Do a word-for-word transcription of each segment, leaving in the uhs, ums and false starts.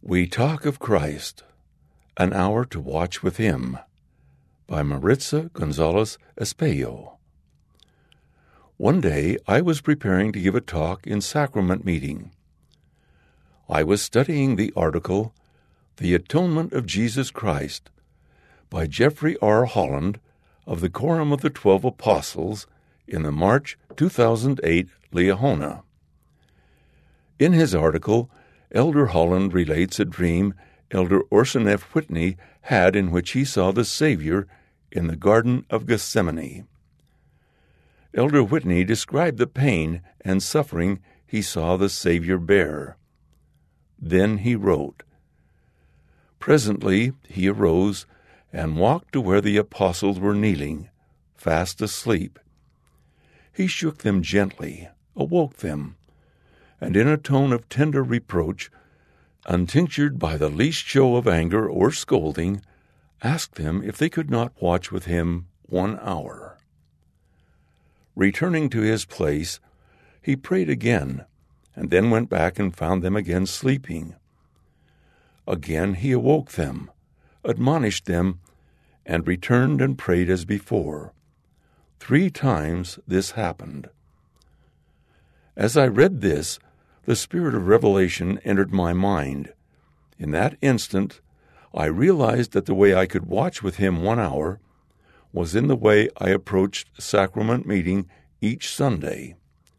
We Talk of Christ, An Hour to Watch with Him, by Maritza Gonzalez Espejo. One day I was preparing to give a talk in sacrament meeting. I was studying the article, The Atonement of Jesus Christ, by Jeffrey R. Holland of the Quorum of the Twelve Apostles in the March two thousand eight Liahona. In his article, Elder Holland relates a dream Elder Orson F. Whitney had in which he saw the Savior in the Garden of Gethsemane. Elder Whitney described the pain and suffering he saw the Savior bear. Then he wrote, "Presently he arose and walked to where the apostles were kneeling, fast asleep. He shook them gently, awoke them, and in a tone of tender reproach, untinctured by the least show of anger or scolding, asked them if they could not watch with him one hour. Returning to his place, he prayed again, and then went back and found them again sleeping. Again he awoke them, admonished them, and returned and prayed as before. Three times this happened. As I read this, the spirit of revelation entered my mind. In that instant, I realized that the way I could watch with him one hour was in the way I approached sacrament meeting each Sunday.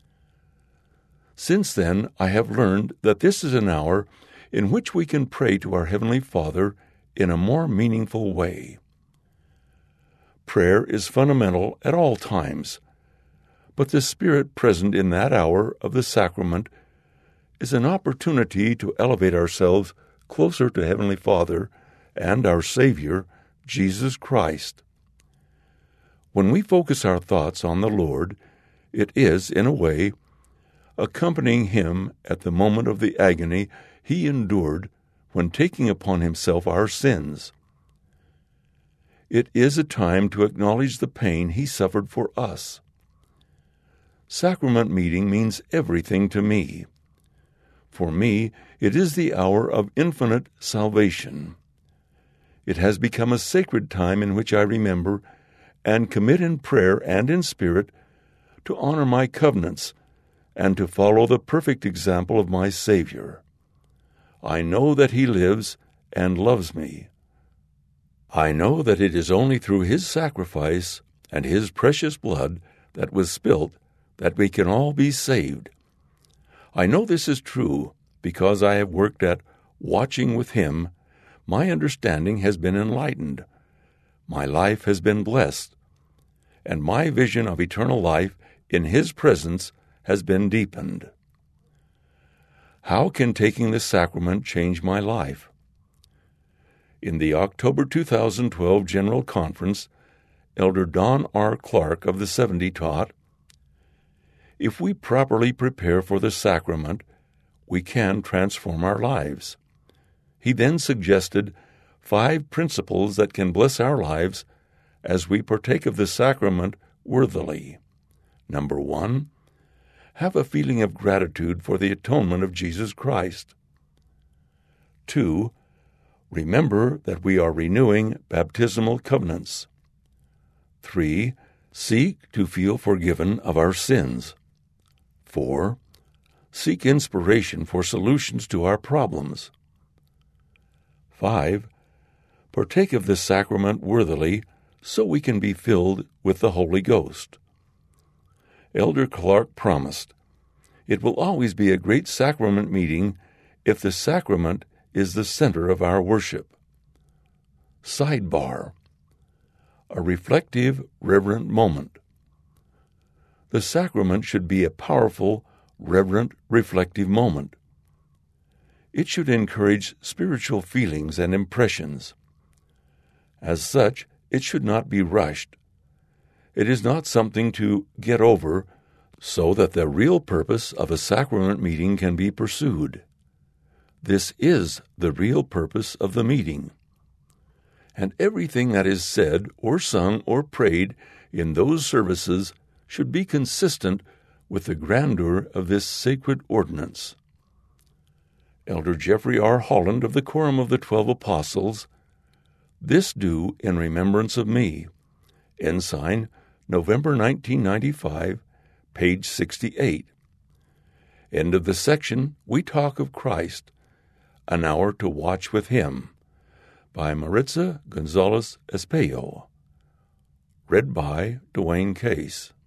Since then, I have learned that this is an hour in which we can pray to our Heavenly Father in a more meaningful way. Prayer is fundamental at all times, but the Spirit present in that hour of the sacrament is an opportunity to elevate ourselves closer to Heavenly Father and our Savior, Jesus Christ. When we focus our thoughts on the Lord, it is, in a way, accompanying Him at the moment of the agony He endured when taking upon Himself our sins. It is a time to acknowledge the pain He suffered for us. Sacrament meeting means everything to me. For me, it is the hour of infinite salvation. It has become a sacred time in which I remember and commit in prayer and in spirit to honor my covenants and to follow the perfect example of my Savior. I know that He lives and loves me. I know that it is only through His sacrifice and His precious blood that was spilt that we can all be saved. I know this is true because I have worked at watching with Him. My understanding has been enlightened. My life has been blessed. And my vision of eternal life in His presence has been deepened. How can taking the sacrament change my life? In the October two thousand twelve General Conference, Elder Don R. Clark of the seventy taught, "If we properly prepare for the sacrament, we can transform our lives." He then suggested five principles that can bless our lives as we partake of the sacrament worthily. Number one, have a feeling of gratitude for the atonement of Jesus Christ. Two, remember that we are renewing baptismal covenants. Three, seek to feel forgiven of our sins. Four, seek inspiration for solutions to our problems. Five, partake of this sacrament worthily so we can be filled with the Holy Ghost. Elder Clark promised, "It will always be a great sacrament meeting if the sacrament is the center of our worship." Sidebar: a reflective, reverent moment. The sacrament should be a powerful, reverent, reflective moment. It should encourage spiritual feelings and impressions. As such, it should not be rushed. It is not something to get over so that the real purpose of a sacrament meeting can be pursued. This is the real purpose of the meeting. And everything that is said or sung or prayed in those services should be consistent with the grandeur of this sacred ordinance. Elder Jeffrey R. Holland of the Quorum of the Twelve Apostles, "This do in remembrance of me." Ensign, November nineteen ninety-five, page sixty-eight. End of the section, We Talk of Christ, An Hour to Watch with Him, by Maritza Gonzalez Espejo. Read by Dwayne Case.